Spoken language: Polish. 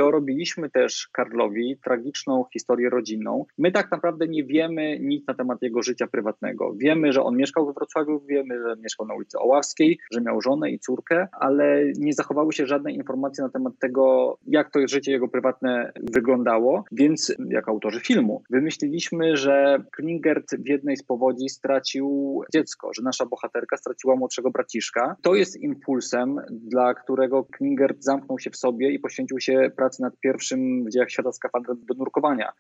dorobiliśmy też Karlowi tragiczną historię rodzinną. My tak naprawdę nie wiemy nic na temat jego życia prywatnego. Wiemy, że on mieszkał we Wrocławiu, wiemy, że mieszkał na ulicy Oławskiej, że miał żonę i córkę, ale nie zachowały się żadne informacje na temat tego, jak to życie jego prywatne wyglądało, więc jako autorzy filmu wymyśliliśmy, że Klingert w jednej z powodzi stracił dziecko, że nasza bohaterka straciła młodszego braciszka. To jest impulsem, dla którego Klingert zamknął się w sobie i poświęcił się pracy nad pierwszym w dziejach świata skafandrem do nurkowania.